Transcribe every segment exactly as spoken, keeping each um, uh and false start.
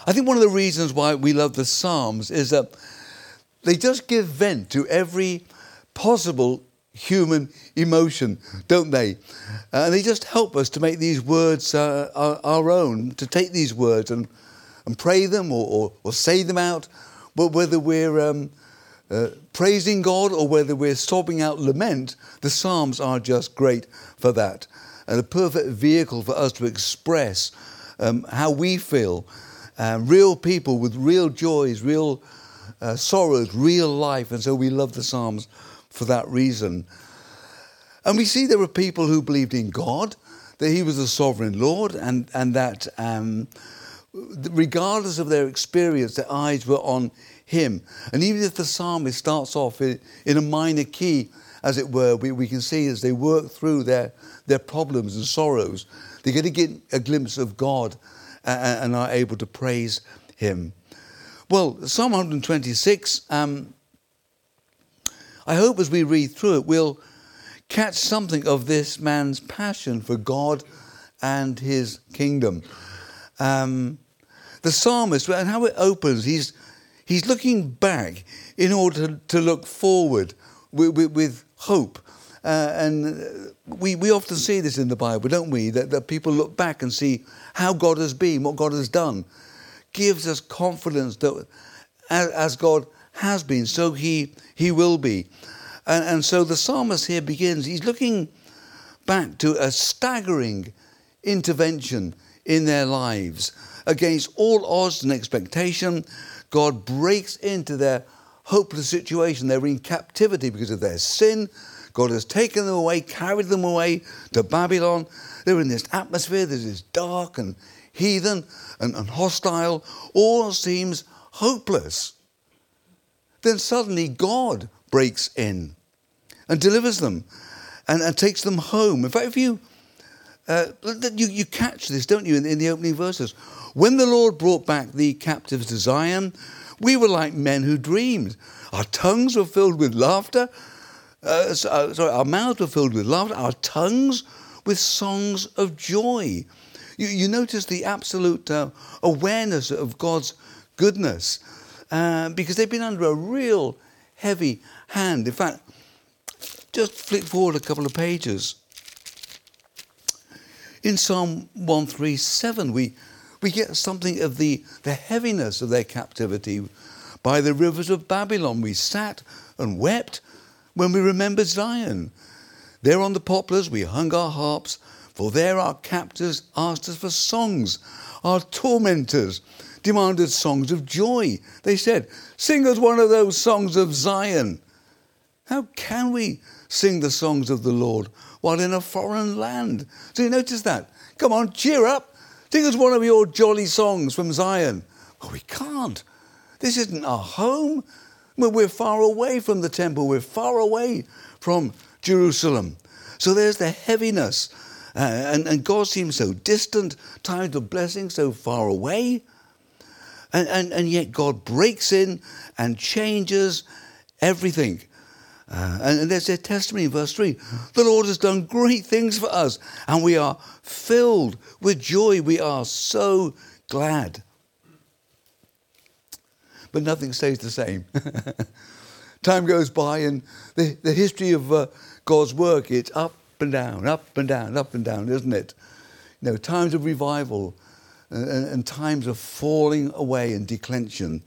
I think one of the reasons why we love the Psalms is that they just give vent to every possible human emotion, don't they? Uh, and they just help us to make these words uh, our, our own, to take these words and, and pray them or, or, or say them out. But whether we're um, uh, praising God or whether we're sobbing out lament, the Psalms are just great for that. And a perfect vehicle for us to express um, how we feel. Uh, real people with real joys, real uh, sorrows, real life. And so we love the Psalms for that reason. And we see there were people who believed in God, that he was the sovereign Lord, and, and that um, regardless of their experience, their eyes were on him. And even if the psalmist starts off in, in a minor key, as it were, we, we can see as they work through their, their problems and sorrows, they get to get a glimpse of God and, and are able to praise him. Well, Psalm one twenty-six, um, I hope as we read through it, we'll catch something of this man's passion for God and his kingdom. Um, the psalmist, and how it opens, he's he's looking back in order to, to look forward with, with, with hope. Uh, and we, we often see this in the Bible, don't we? That, that people look back and see how God has been, what God has done. Gives us confidence that as, as God has been, so he he will be. And, and so the psalmist here begins, he's looking back to a staggering intervention in their lives. Against all odds and expectation, God breaks into their hopeless situation. They're in captivity because of their sin. God has taken them away, carried them away to Babylon. They're in this atmosphere that is dark and heathen and, and hostile. All seems hopeless. Then suddenly God breaks in and delivers them and, and takes them home. In fact, if you, uh, you you catch this, don't you, in, in the opening verses. When the Lord brought back the captives to Zion, we were like men who dreamed. Our tongues were filled with laughter. Uh, so, sorry, our mouths were filled with laughter. Our tongues with songs of joy. You, you notice the absolute uh, awareness of God's goodness. Uh, because they've been under a real heavy hand. In fact, just flick forward a couple of pages. In Psalm one thirty-seven, we, we get something of the, the heaviness of their captivity. By the rivers of Babylon we sat and wept when we remembered Zion. There on the poplars we hung our harps, for there our captors asked us for songs. Our tormentors demanded songs of joy. They said, sing us one of those songs of Zion. How can we sing the songs of the Lord while in a foreign land? So you notice that? Come on, cheer up. Sing us one of your jolly songs from Zion. Well, we can't. This isn't our home. We're far away from the temple. We're far away from Jerusalem. So there's the heaviness. Uh, and, and God seems so distant, times of blessing so far away. And, and, and yet God breaks in and changes everything. Uh, and, and there's their testimony in verse three. The Lord has done great things for us, and we are filled with joy. We are so glad. But nothing stays the same. Time goes by, and the, the history of uh, God's work, it's up and down, up and down, up and down, isn't it? You know, times of revival, And, and times of falling away and declension.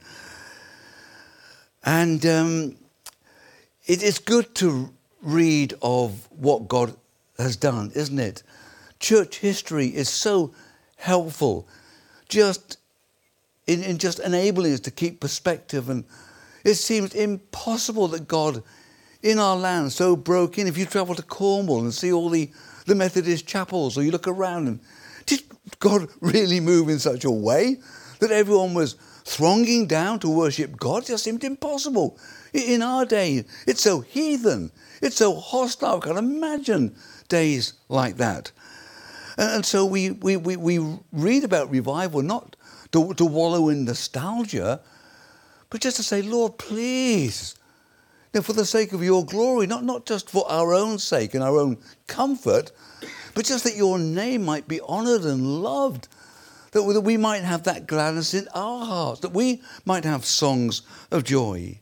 And um, it is good to read of what God has done, isn't it? Church history is so helpful, just in, in just enabling us to keep perspective. And it seems impossible that God, in our land, so broke in. If you travel to Cornwall and see all the, the Methodist chapels, or you look around, and did God really move in such a way that everyone was thronging down to worship God? It just seemed impossible. In our day, it's so heathen. It's so hostile. I can't imagine days like that. And, and so we, we, we, we read about revival not to, to wallow in nostalgia, but just to say, Lord, please, you know, for the sake of your glory, not, not just for our own sake and our own comfort, but just that your name might be honoured and loved, that, that we might have that gladness in our hearts, that we might have songs of joy.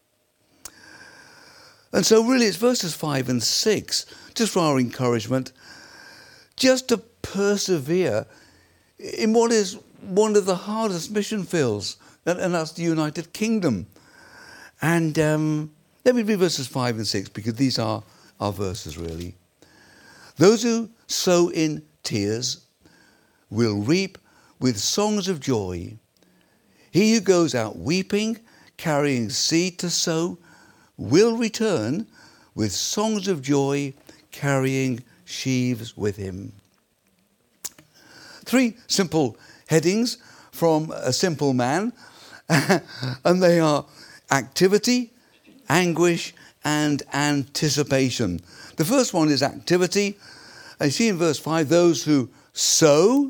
And so really it's verses five and six, just for our encouragement, just to persevere in what is one of the hardest mission fields, and, and that's the United Kingdom. And um, let me read verses five and six, because these are our verses really. Those who sow in tears will reap with songs of joy. He who goes out weeping, carrying seed to sow, will return with songs of joy, carrying sheaves with him. Three simple headings from a simple man, and they are activity, anguish, and anticipation. The first one is activity. I see in verse five, those who sow,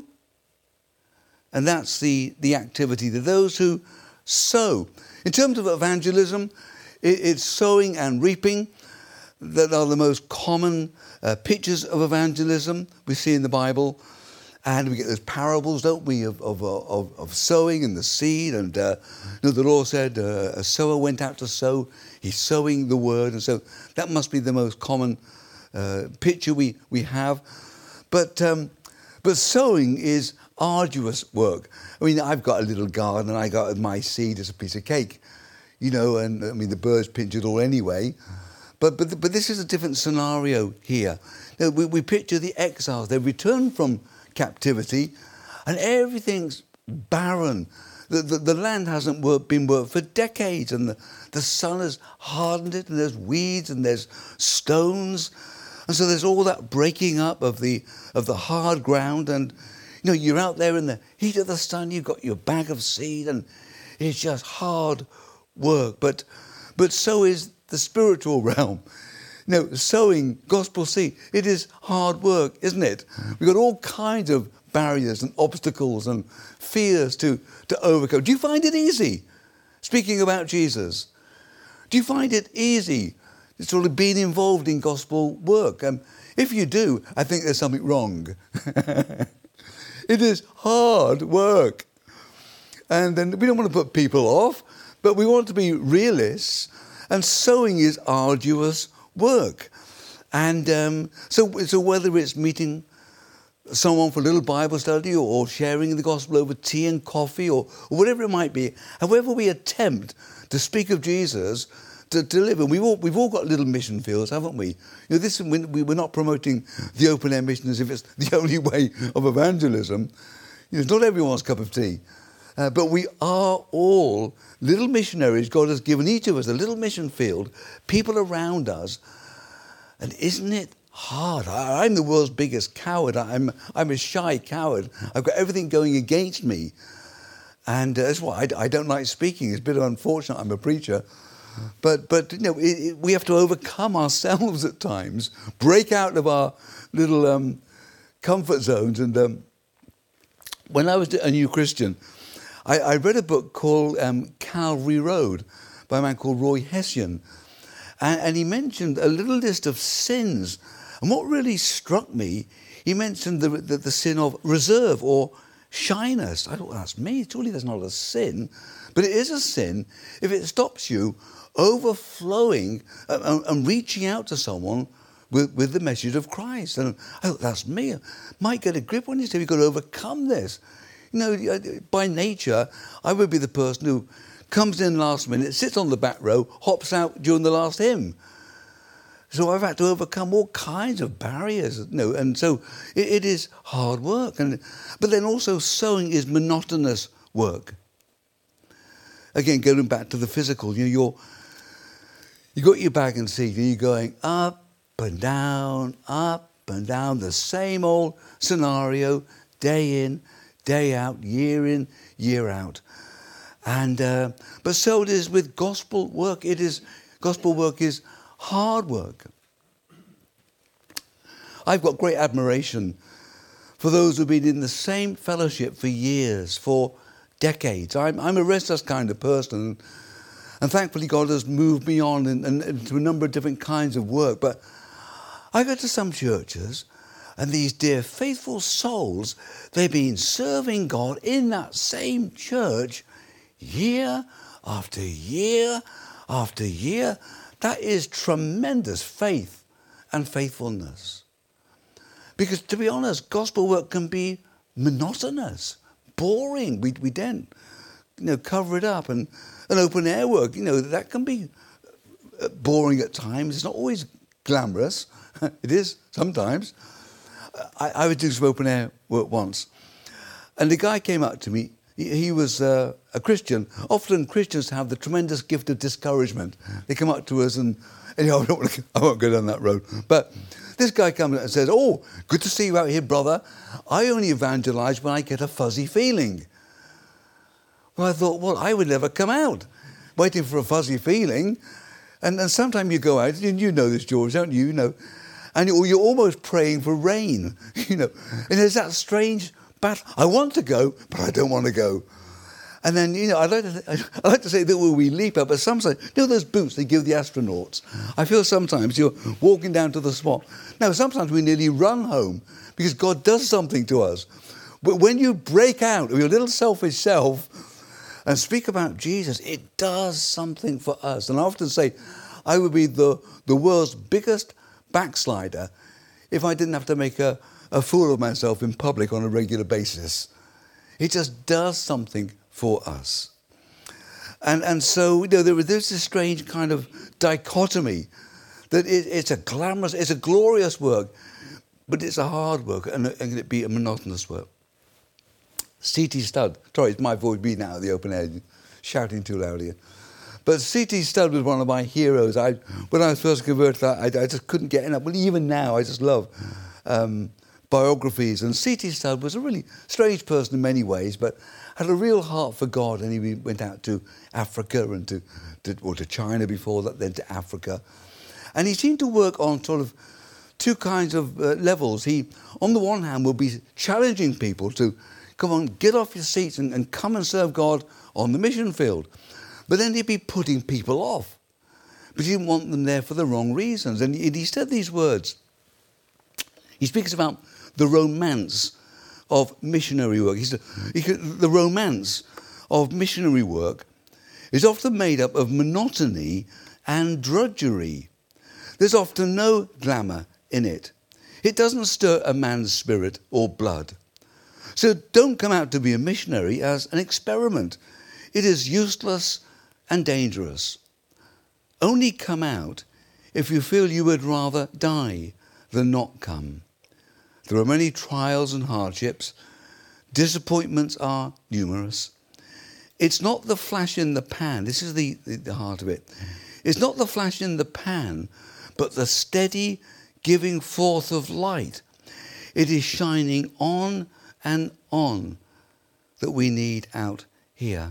and that's the, the activity, those who sow. In terms of evangelism, it, it's sowing and reaping that are the most common uh, pictures of evangelism we see in the Bible. And we get those parables, don't we, of of, of, of sowing and the seed. And uh, you know, the Lord said, uh, a sower went out to sow. He's sowing the word. And so that must be the most common uh, picture we, we have. But um, but sowing is arduous work. I mean, I've got a little garden and I got my seed as a piece of cake, you know, and I mean, the birds pinch it all anyway. But but but this is a different scenario here. You know, we, we picture the exiles. They returned from captivity, and everything's barren. The, the, the land hasn't worked, been worked for decades, and the, the sun has hardened it, and there's weeds and there's stones, and so there's all that breaking up of the of the hard ground. And you know, you're out there in the heat of the sun, you've got your bag of seed, and it's just hard work. But but so is the spiritual realm. You know, sowing gospel seed, it is hard work, isn't it? We've got all kinds of barriers and obstacles and fears to, to overcome. Do you find it easy, speaking about Jesus? Do you find it easy, sort of being involved in gospel work? Um, if you do, I think there's something wrong. It is hard work. And then we don't want to put people off, but we want to be realists. And sowing is arduous work. And um, so, so whether it's meeting someone for a little Bible study, or, or sharing the gospel over tea and coffee, or, or whatever it might be, however we attempt to speak of Jesus, to, to live, and we've all, we've all got little mission fields, haven't we? You know, this, we, we're not promoting the open-air mission as if it's the only way of evangelism. You know, it's not everyone's cup of tea. Uh, but we are all little missionaries. God has given each of us a little mission field, people around us. And isn't it hard? I, I'm the world's biggest coward. I'm, I'm a shy coward. I've got everything going against me. And uh, that's why I, I don't like speaking. It's a bit unfortunate. I'm a preacher. But, but you know, it, it, we have to overcome ourselves at times, break out of our little um, comfort zones. And um, when I was a new Christian, I, I read a book called um, Calvary Road by a man called Roy Hession. And, and he mentioned a little list of sins. And what really struck me, he mentioned the, the, the sin of reserve or shyness. I thought, well, that's me. Surely that's not a sin. But it is a sin if it stops you overflowing and, and reaching out to someone with, with the message of Christ. And I thought, that's me. Might get a grip on you, so you've got to overcome this. You know, by nature, I would be the person who comes in last minute, sits on the back row, hops out during the last hymn. So I've had to overcome all kinds of barriers, you know, and so it, it is hard work. And but then also sowing is monotonous work. Again, going back to the physical, you know, you're you got your bag and seed, and you're going up and down, up and down, the same old scenario, day in, day out, year in, year out. And uh, but so it is with gospel work. It is gospel work is hard work. I've got great admiration for those who've been in the same fellowship for years, for decades. I'm, I'm a restless kind of person, and thankfully God has moved me on in, in, into a number of different kinds of work. But I go to some churches, And these dear faithful souls, they've been serving God in that same church year after year after year. That is tremendous faith and faithfulness. Because to be honest, gospel work can be monotonous, boring. We, we don't, you know, cover it up. And, and open air work, you know, that can be boring at times. It's not always glamorous. It is sometimes. I, I would do some open air work once. And the guy came up to me. He, he was uh, a Christian. Often Christians have the tremendous gift of discouragement. They come up to us and, and you know, I, don't want to, I won't go down that road. But this guy comes and says, "Oh, good to see you out here, brother. I only evangelize when I get a fuzzy feeling." Well, I thought, well, I would never come out waiting for a fuzzy feeling. And, and sometimes you go out, and you know this, George, don't you? You know, and you're, you're almost praying for rain, you know. And there's that strange battle. I want to go, but I don't want to go. And then, you know, I like to, I like to say that we leap up, but sometimes, you know those boots they give the astronauts? I feel sometimes you're walking down to the spot. Now, sometimes we nearly run home because God does something to us. But when you break out of your little selfish self and speak about Jesus, it does something for us. And I often say, I would be the, the world's biggest backslider if I didn't have to make a, a fool of myself in public on a regular basis. It just does something for us. And and so, you know, there, there's this strange kind of dichotomy that it, it's a glamorous, it's a glorious work, but it's a hard work, and, and can it be a monotonous work? C T Studd, sorry, it's my voice being out of the open air, shouting too loud here. But C T Studd was one of my heroes. I, when I was first converted, I, I just couldn't get enough. Well, even now, I just love um, biographies. And C T Studd was a really strange person in many ways, but had a real heart for God. And he went out to Africa and to, to, or to China before that, then to Africa. And he seemed to work on sort of two kinds of uh, levels. He, on the one hand, would be challenging people to come on, get off your seats and, and come and serve God on the mission field. But then he'd be putting people off. But he didn't want them there for the wrong reasons. And he, he said these words. He speaks about the romance of missionary work. He said, he could, the romance of missionary work is often made up of monotony and drudgery. There's often no glamour in it. It doesn't stir a man's spirit or blood. So don't come out to be a missionary as an experiment. It is useless and dangerous. Only come out if you feel you would rather die than not come. There are many trials and hardships. Disappointments are numerous. It's not the flash in the pan. This is the, the, the heart of it. It's not the flash in the pan, but the steady giving forth of light. It is shining on and on that we need out here.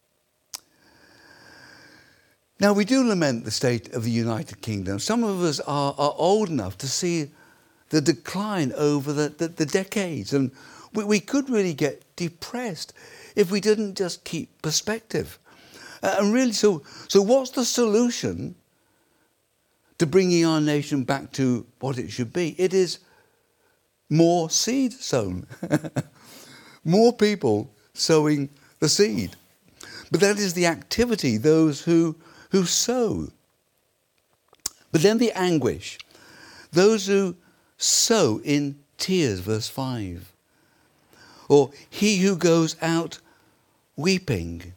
Now, we do lament the state of the United Kingdom. Some of us are, are old enough to see the decline over the, the, the decades, and we, we could really get depressed if we didn't just keep perspective. Uh, and really, so, so what's the solution to bringing our nation back to what it should be? It is more seed sown. More people sowing the seed. But that is the activity, those who, who sow. But then the anguish. Those who sow in tears, verse five. Or he who goes out weeping.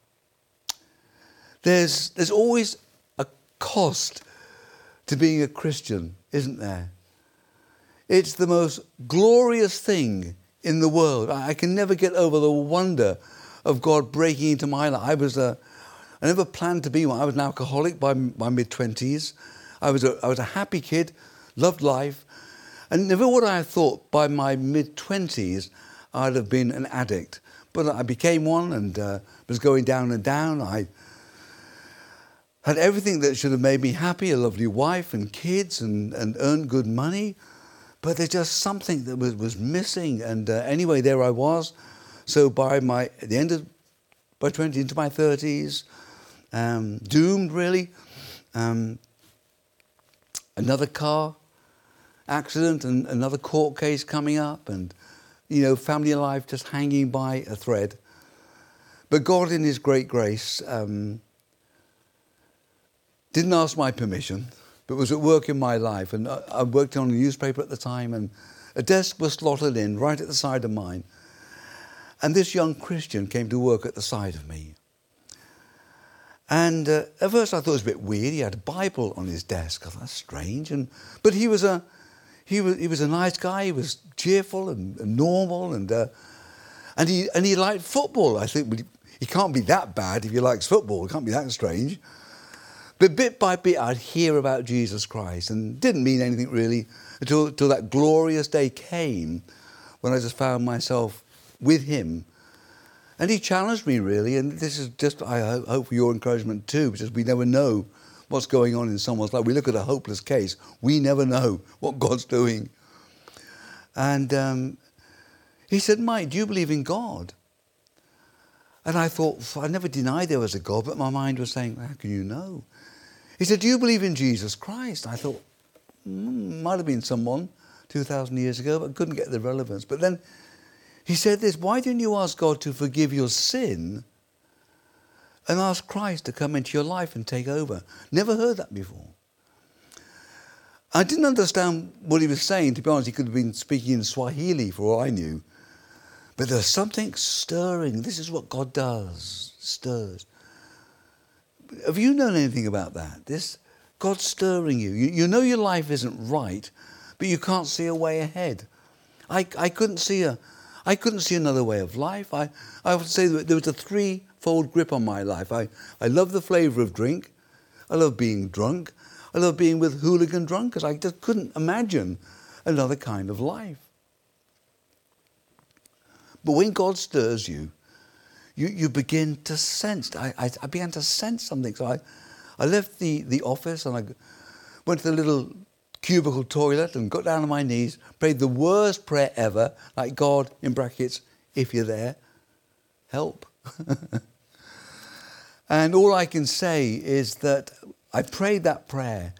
There's, there's always a cost to being a Christian, isn't there? It's the most glorious thing in the world. I can never get over the wonder of God breaking into my life. I was a, I never planned to be one. I was an alcoholic by my mid-twenties. I was a, I was a happy kid, loved life. And never would I have thought by my mid-twenties I'd have been an addict. But I became one and uh, was going down and down. I had everything that should have made me happy, a lovely wife and kids and, and earned good money. But there's just something that was, was missing. And uh, anyway, there I was. So by my at the end of my twenties, into my thirties, um, doomed really. Um, another car. accident and another court case coming up, and, you know, family life just hanging by a thread. But God, in his great grace, um, didn't ask my permission, but was at work in my life. And I, I worked on a newspaper at the time, and a desk was slotted in right at the side of mine. And this young Christian came to work at the side of me. And uh, at first I thought it was a bit weird. He had a Bible on his desk. I thought, that's strange. And but he was a he was he was a nice guy. He was cheerful and, and normal, and uh, and he and he liked football. I think he, he can't be that bad if he likes football. It can't be that strange. But bit by bit, I'd hear about Jesus Christ, and didn't mean anything really until until that glorious day came, when I just found myself with him. And he challenged me, really, and this is just, I hope, for your encouragement too, because we never know what's going on in someone's life. We look at a hopeless case, we never know what God's doing. And um, he said, Mike, do you believe in God? And I thought, I never denied there was a God, but my mind was saying, how can you know? He said, do you believe in Jesus Christ? I thought, mm, might have been someone two thousand years ago, but couldn't get the relevance. But then he said this, why didn't you ask God to forgive your sin and ask Christ to come into your life and take over? Never heard that before. I didn't understand what he was saying. To be honest, he could have been speaking in Swahili for all I knew. But there's something stirring. This is what God does, stirs. Have you known anything about that? This God stirring you. You, you know your life isn't right, but you can't see a way ahead. I, I couldn't see a... I couldn't see another way of life. I, I would say that there was a threefold grip on my life. I, I love the flavour of drink. I love being drunk. I love being with hooligan drunkards. I just couldn't imagine another kind of life. But when God stirs you, you, you begin to sense. I, I, I began to sense something. So I, I left the, the office and I went to the little cubicle toilet and got down on my knees, prayed the worst prayer ever, like, God, in brackets, if you're there, help. And all I can say is that I prayed that prayer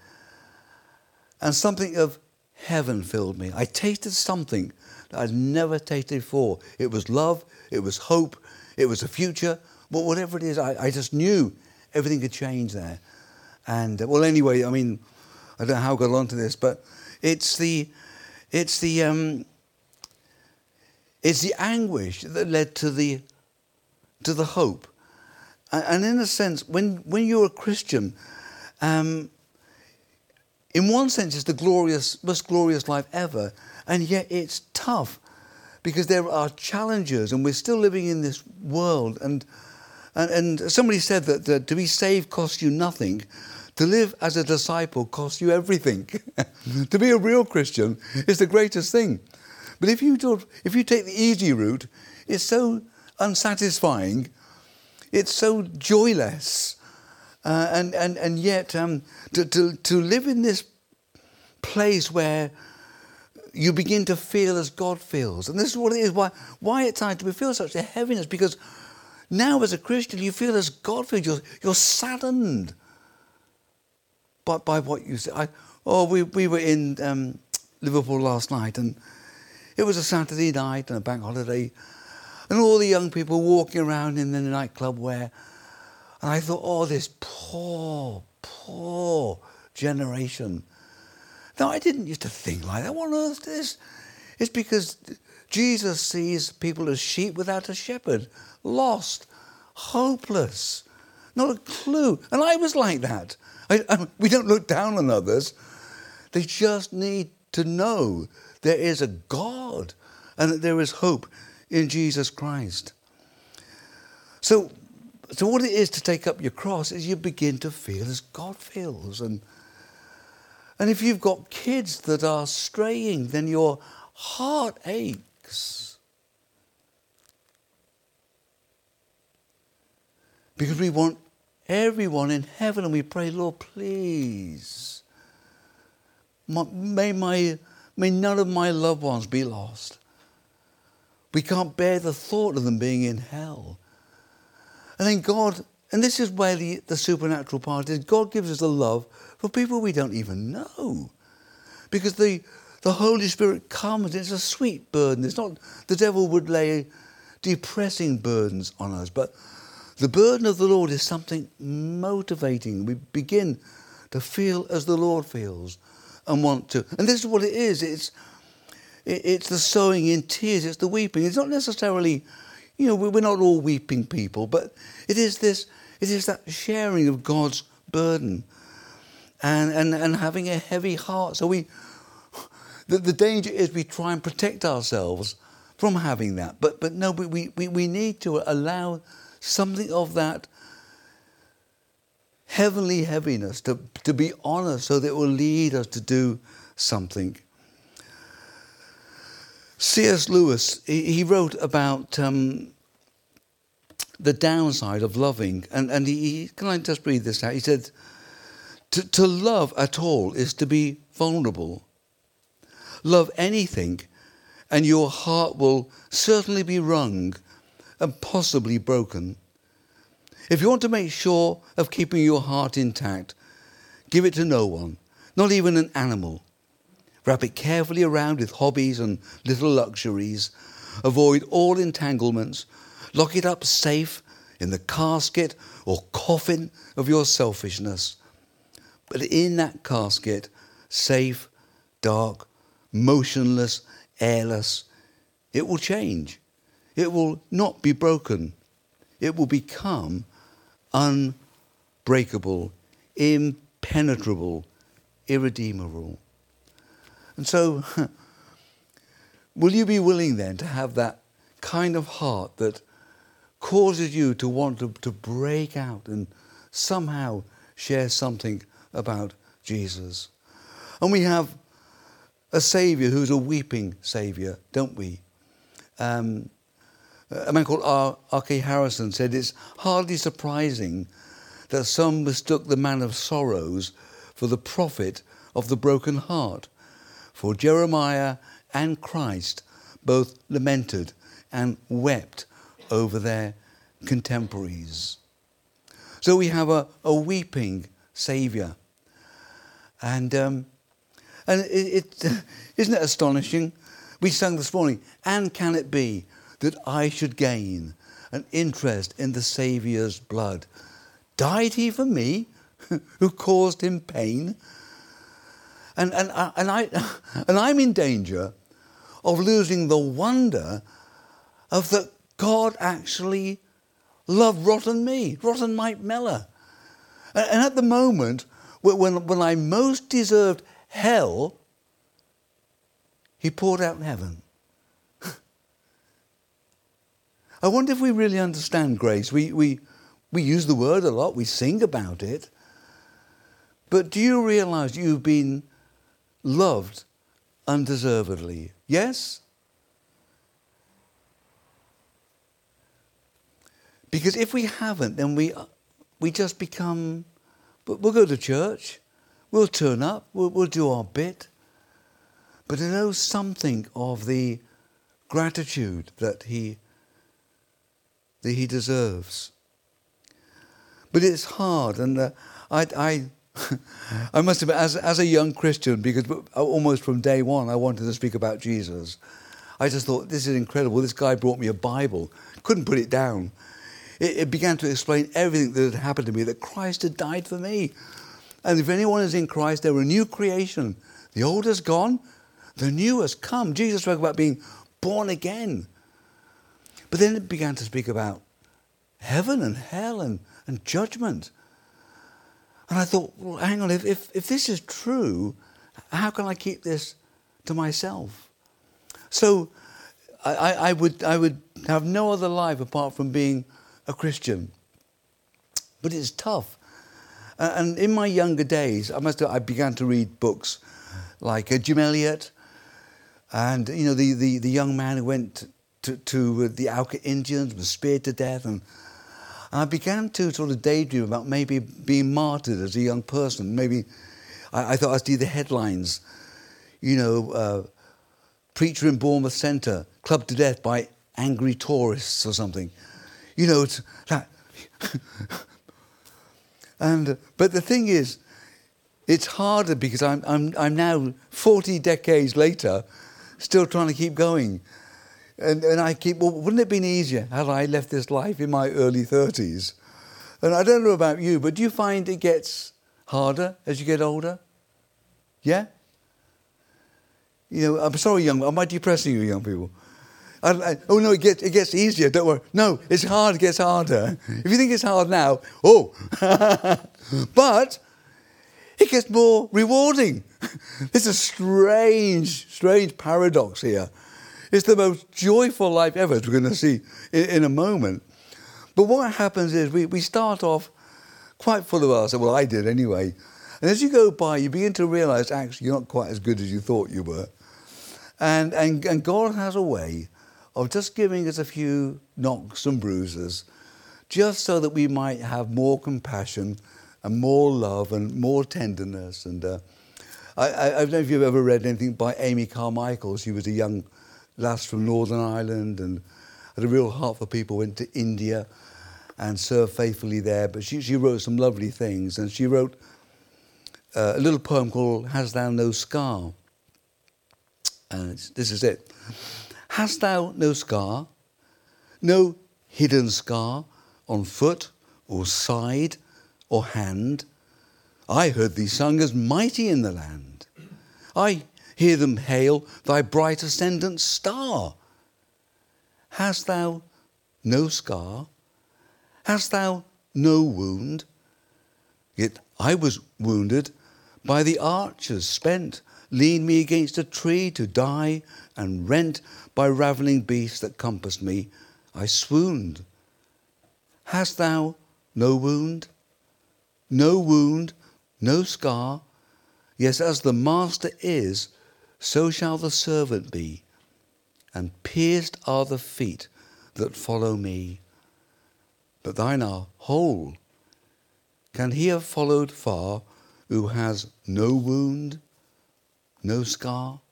and something of heaven filled me. I tasted something that I'd never tasted before. It was love, it was hope, it was a future, but whatever it is, I, I just knew everything could change there. And, uh, well, anyway, I mean, I don't know how I got onto this, but it's the, it's the, um, it's the anguish that led to the, to the hope. And, and in a sense, when when you're a Christian, um, in one sense, it's the glorious, most glorious life ever, and yet it's tough because there are challenges, and we're still living in this world. And and, and somebody said that, that to be saved costs you nothing. To live as a disciple costs you everything. To be a real Christian is the greatest thing. But if you do, if you take the easy route, it's so unsatisfying, it's so joyless, uh, and and and yet um, to, to to live in this place where you begin to feel as God feels, and this is what it is. Why why at times do we feel such a heaviness? Because now as a Christian you feel as God feels. You're, you're saddened By, by what you say. I, oh, we, we were in um, Liverpool last night, and it was a Saturday night and a bank holiday, and all the young people walking around in the nightclub wear. And I thought, oh, this poor, poor generation. Now, I didn't used to think like that. What on earth is this? It's because Jesus sees people as sheep without a shepherd, lost, hopeless, not a clue. And I was like that. I, I, we don't look down on others. They just need to know there is a God and that there is hope in Jesus Christ. So, so what it is to take up your cross is you begin to feel as God feels. And, and if you've got kids that are straying, then your heart aches. Because we want everyone in heaven, and we pray, Lord, please, may my may none of my loved ones be lost. We can't bear the thought of them being in hell. And then God, and this is where the, the supernatural part is, God gives us a love for people we don't even know. Because the the Holy Spirit comes. It's a sweet burden. It's not, the devil would lay depressing burdens on us, but the burden of the Lord is something motivating. We begin to feel as the Lord feels and want to. And this is what it is. It's it's the sowing in tears. It's the weeping. It's not necessarily, you know, we're not all weeping people, but it is this. It is that sharing of God's burden, and and and having a heavy heart. So we, the, the danger is we try and protect ourselves from having that. But but no, we we we need to allow something of that heavenly heaviness to, to be on us, so that it will lead us to do something. C S Lewis, he, he wrote about um, the downside of loving, and, and he, he, can I just read this out? He said, to, to love at all is to be vulnerable. Love anything, and your heart will certainly be wrung and possibly broken. If you want to make sure of keeping your heart intact, give it to no one, not even an animal. Wrap it carefully around with hobbies and little luxuries. Avoid all entanglements. Lock it up safe in the casket or coffin of your selfishness. But in that casket, safe, dark, motionless, airless, it will change. It will not be broken. It will become unbreakable, impenetrable, irredeemable. And so, will you be willing then to have that kind of heart that causes you to want to, to break out and somehow share something about Jesus? And we have a Saviour who's a weeping Saviour, don't we? Um, a man called R K Harrison said, it's hardly surprising that some mistook the man of sorrows for the prophet of the broken heart. For Jeremiah and Christ both lamented and wept over their contemporaries. So we have a, a weeping Saviour. And um, and it, it isn't it astonishing? We sang this morning, and can it be that I should gain an interest in the Saviour's blood? Died he for me, who caused him pain? And and and I and I'm in danger of losing the wonder of that God actually loved rotten me, rotten Mike Mellor. And, and at the moment, when when I most deserved hell, he poured out heaven. I wonder if we really understand grace. We we we use the word a lot. We sing about it. But do you realise you've been loved undeservedly? Yes? Because if we haven't, then we we just become, we'll go to church, we'll turn up, we'll, we'll do our bit. But to know something of the gratitude that he that he deserves. But it's hard, and uh, I I I must admit, as as a young Christian, because almost from day one I wanted to speak about Jesus, I just thought, this is incredible. This guy brought me a Bible, couldn't put it down. It, it began to explain everything that had happened to me, that Christ had died for me. And if anyone is in Christ, they're a new creation. The old has gone, the new has come. Jesus spoke about being born again. But then it began to speak about heaven and hell and, and judgment. And I thought, well, hang on, if, if, if this is true, how can I keep this to myself? So I, I, I would I would have no other life apart from being a Christian. But it's tough. And in my younger days, I must have, I began to read books like uh, Jim Elliot, and you know the, the, the young man who went to, to the Auca Indians, was speared to death, and I began to sort of daydream about maybe being martyred as a young person. Maybe I, I thought I'd see the headlines, you know, uh, preacher in Bournemouth Centre, clubbed to death by angry tourists or something. You know, it's that. and But the thing is, It's harder because I'm, I'm, I'm now forty decades later, still trying to keep going. And, and I keep, well, wouldn't it have been easier had I left this life in my early thirties? And I don't know about you, but do you find it gets harder as you get older? Yeah? You know, I'm sorry, young, am I depressing you, young people? I, I, oh, no, it gets, it gets easier, don't worry. No, it's hard, it gets harder. If you think it's hard now, oh. But it gets more rewarding. It's a strange, strange paradox here. It's the most joyful life ever, as we're going to see in, in a moment. But what happens is we, we start off quite full of ourselves. Well, I did anyway. And as you go by, you begin to realise, actually, you're not quite as good as you thought you were. And, and, and God has a way of just giving us a few knocks and bruises, just so that we might have more compassion and more love and more tenderness. And uh, I, I, I don't know if you've ever read anything by Amy Carmichael. She was a young lass from Northern Ireland and had a real heart for people, went to India and served faithfully there. But she, she wrote some lovely things. And she wrote uh, a little poem called Hast Thou No Scar? And this is it. Hast thou no scar, no hidden scar on foot or side or hand? I heard thee sung as mighty in the land. I hear them hail thy bright ascendant star. Hast thou no scar? Hast thou no wound? Yet I was wounded by the archers spent, leaned me against a tree to die, and rent by ravening beasts that compassed me, I swooned. Hast thou no wound? No wound, no scar? Yes, as the master is, so shall the servant be, and pierced are the feet that follow me. But thine are whole. Can he have followed far who has no wound, no scar?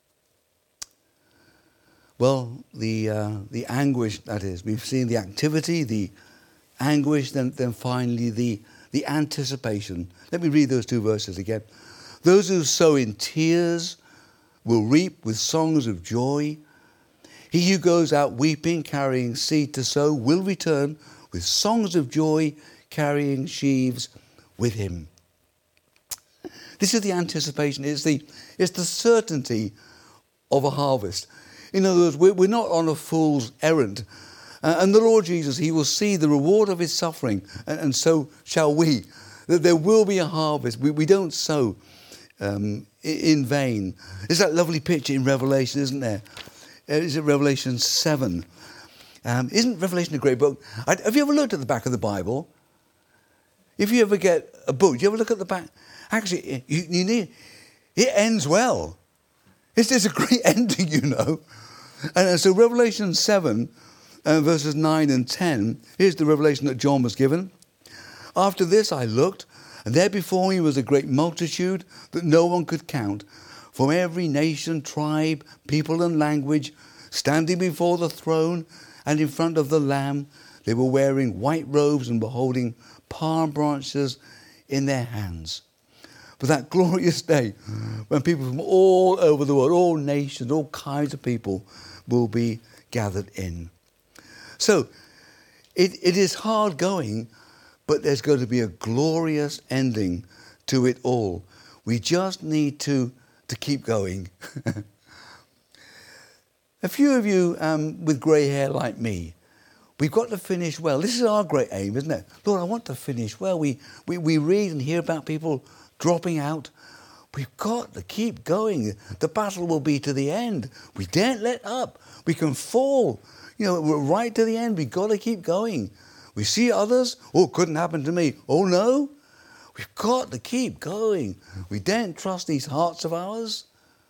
Well, the uh, the anguish, that is, we've seen the activity, the anguish, then, then finally the, the anticipation. Let me read those two verses again. Those who sow in tears will reap with songs of joy. He who goes out weeping, carrying seed to sow, will return with songs of joy, carrying sheaves with him. This is the anticipation. It's the, it's the certainty of a harvest. In other words, we're, we're not on a fool's errand. Uh, and the Lord Jesus, he will see the reward of his suffering, and, and so shall we. That there will be a harvest. We, we don't sow um, in vain. There's that lovely picture in Revelation, isn't there? Uh, is it Revelation seven? Um, isn't Revelation a great book? I, have you ever looked at the back of the Bible? If you ever get a book, do you ever look at the back? Actually, you, you need, it ends well. It's, it's a great ending, you know. And, and so Revelation seven, uh, verses nine and ten, here's the revelation that John was given. After this I looked, and there before me was a great multitude that no one could count, from every nation, tribe, people and language, standing before the throne and in front of the Lamb. They were wearing white robes and were holding palm branches in their hands. For that glorious day when people from all over the world, all nations, all kinds of people will be gathered in. So it, it is hard going, but there's going to be a glorious ending to it all. We just need to, to keep going. A few of you um, with grey hair like me, we've got to finish well. This is our great aim, isn't it? Lord, I want to finish well. We, we, we read and hear about people dropping out. We've got to keep going. The battle will be to the end. We daren't let up. We can fall. You know, we're right to the end. We've got to keep going. We see others. Oh, it couldn't happen to me. Oh, no. We've got to keep going. We daren't trust these hearts of ours.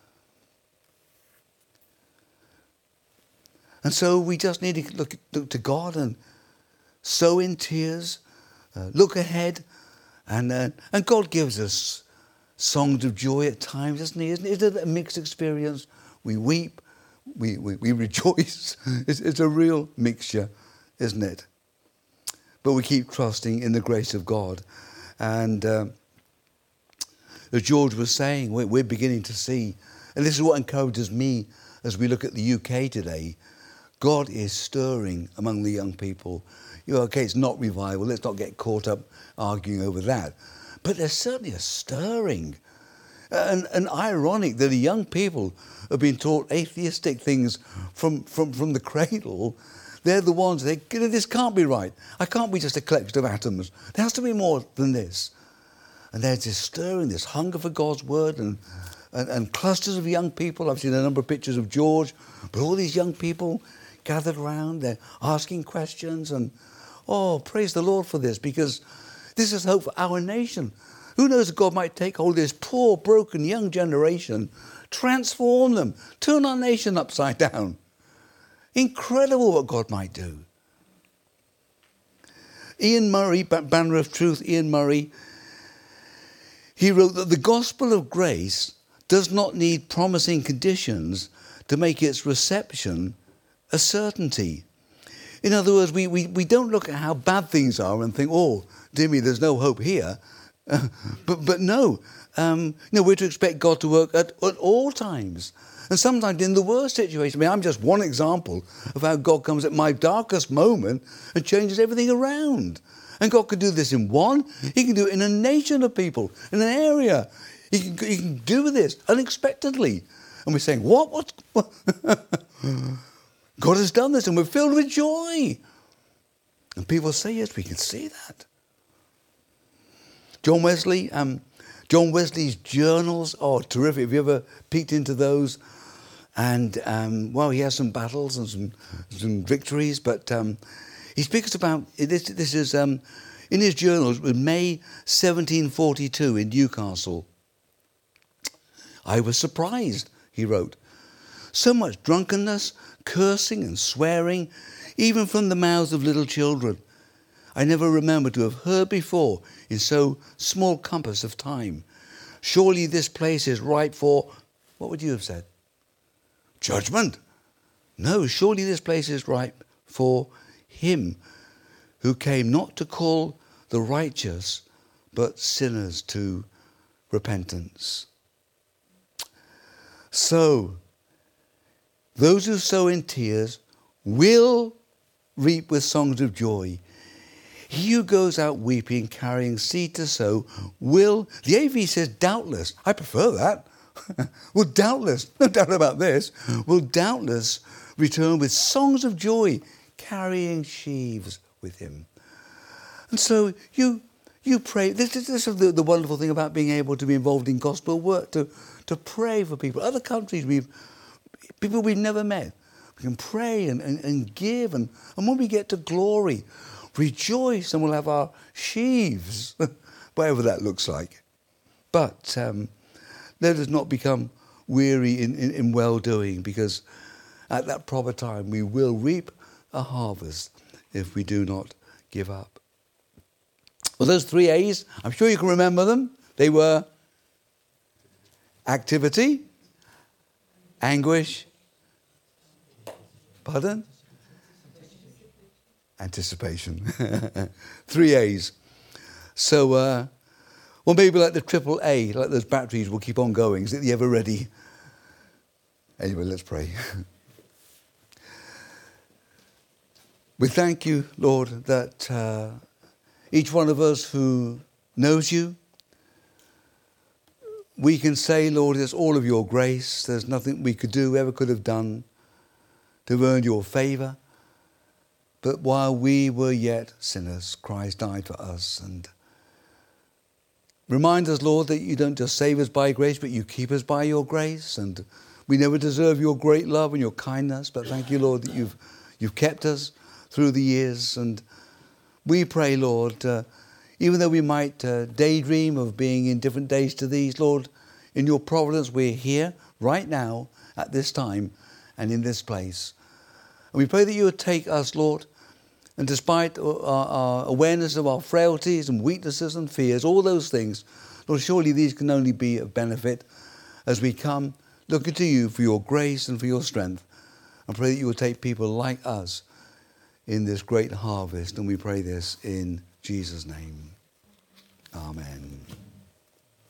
And so we just need to look, look to God and sow in tears, uh, look ahead, and uh, and God gives us songs of joy at times, doesn't he? Isn't it, isn't it a mixed experience? We weep, we, we, we rejoice. It's, it's a real mixture, isn't it? But we keep trusting in the grace of God. And uh, as George was saying, we're, we're beginning to see, and this is what encourages me as we look at the U K today, God is stirring among the young people. You know, okay, it's not revival. Let's not get caught up arguing over that. But there's certainly a stirring. And, and ironic that the young people have been taught atheistic things from, from, from the cradle. They're the ones, they, this can't be right. I can't be just a collection of atoms. There has to be more than this. And there's this stirring, this hunger for God's word, and, and, and clusters of young people. I've seen a number of pictures of George, but all these young people gathered around, they're asking questions, and oh, praise the Lord for this, because this is hope for our nation. Who knows if God might take hold of this poor, broken young generation, transform them, turn our nation upside down. Incredible what God might do. Ian Murray, Banner of Truth, Ian Murray, he wrote that the gospel of grace does not need promising conditions to make its reception a certainty. In other words, we, we, we don't look at how bad things are and think, oh, dear me, there's no hope here. Uh, but but no, um, you know, we're to expect God to work at, at all times. And sometimes in the worst situation. I mean, I'm just one example of how God comes at my darkest moment and changes everything around. And God can do this in one. He can do it in a nation of people, in an area. He can, he can do this unexpectedly. And we're saying, what? What? what? God has done this and we're filled with joy. And people say, yes, we can see that. John Wesley, um, John Wesley's journals, oh, terrific. Have you ever peeked into those? And, um, well, he has some battles and some, some victories, but um, he speaks about, this, this is um, in his journals, May seventeen forty-two in Newcastle. I was surprised, he wrote. So much drunkenness, cursing and swearing, even from the mouths of little children. I never remember to have heard before in so small compass of time. Surely this place is ripe for, what would you have said? Judgment? No, surely this place is ripe for him who came not to call the righteous, but sinners to repentance. So, those who sow in tears will reap with songs of joy. He who goes out weeping, carrying seed to sow, will, the A V says doubtless, I prefer that, will doubtless, no doubt about this, will doubtless return with songs of joy, carrying sheaves with him. And so you you pray, this is, this is the, the wonderful thing about being able to be involved in gospel work, to, to pray for people. Other countries, we've people we've never met. We can pray and, and, and give, and, and when we get to glory, rejoice, and we'll have our sheaves, whatever that looks like. But um, let us not become weary in, in, in well-doing, because at that proper time we will reap a harvest if we do not give up. Well, those three A's, I'm sure you can remember them. They were activity, anguish, pardon? Anticipation. Three A's. So, uh, well, maybe like the triple A, like those batteries will keep on going. Is it the ever ready? Anyway, let's pray. We thank you, Lord, that uh, each one of us who knows you, we can say, Lord, it's all of your grace. There's nothing we could do, ever could have done to earn your favour. But while we were yet sinners, Christ died for us. And remind us, Lord, that you don't just save us by grace, but you keep us by your grace. And we never deserve your great love and your kindness. But thank you, Lord, that you've you've kept us through the years. And we pray, Lord, uh, even though we might uh, daydream of being in different days to these, Lord, in your providence, we're here right now at this time and in this place. And we pray that you would take us, Lord, and despite our, our awareness of our frailties and weaknesses and fears, all those things, Lord, surely these can only be of benefit as we come looking to you for your grace and for your strength. And pray that you will take people like us in this great harvest. And we pray this in Jesus' name. Amen.